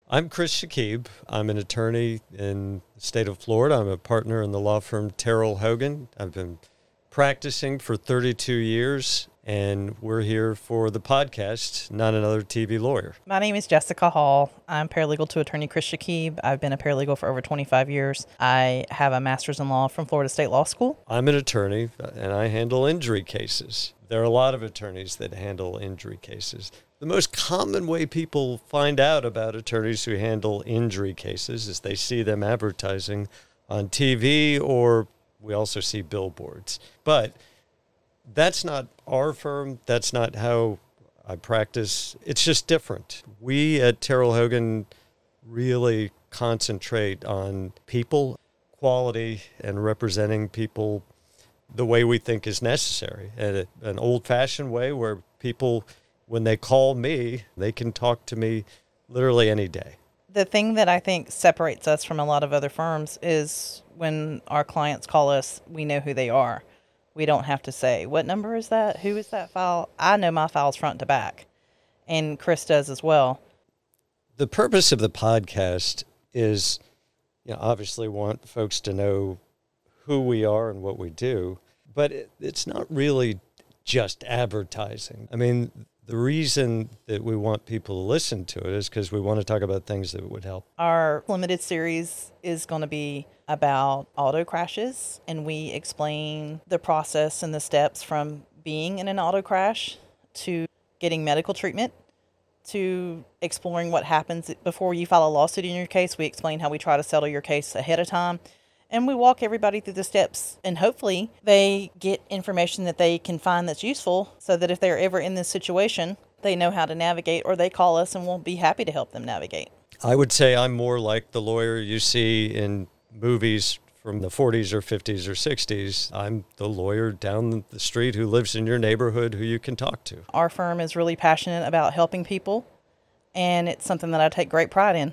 I'm Chris Shakib. I'm an attorney in the state of Florida. I'm a partner in the law firm Terrell Hogan. I've been practicing for 32 years, and we're here for the podcast, Not Another TV Lawyer. My name is Jessica Hall. I'm paralegal to attorney Chris Shakib. I've been a paralegal for over 25 years. I have a master's in law from Florida State Law School. I'm an attorney, and I handle injury cases. There are a lot of attorneys that handle injury cases. The most common way people find out about attorneys who handle injury cases is they see them advertising on TV, or we also see billboards. But that's not our firm. That's not how I practice. It's just different. We at Terrell Hogan really concentrate on people, quality, and representing people the way we think is necessary. And an old-fashioned way where people, when they call me, they can talk to me literally any day. The thing that I think separates us from a lot of other firms is when our clients call us, we know who they are. We don't have to say, what number is that? Who is that file? I know my files front to back, and Chris does as well. The purpose of the podcast is, obviously want folks to know who we are and what we do, but it's not really just advertising. I mean, the reason that we want people to listen to it is because we want to talk about things that would help. Our limited series is going to be about auto crashes, and we explain the process and the steps from being in an auto crash to getting medical treatment to exploring what happens before you file a lawsuit in your case. We explain how we try to settle your case ahead of time. And we walk everybody through the steps, and hopefully they get information that they can find that's useful so that if they're ever in this situation, they know how to navigate, or they call us and we'll be happy to help them navigate. I would say I'm more like the lawyer you see in movies from the 40s or 50s or 60s. I'm the lawyer down the street who lives in your neighborhood who you can talk to. Our firm is really passionate about helping people, and it's something that I take great pride in.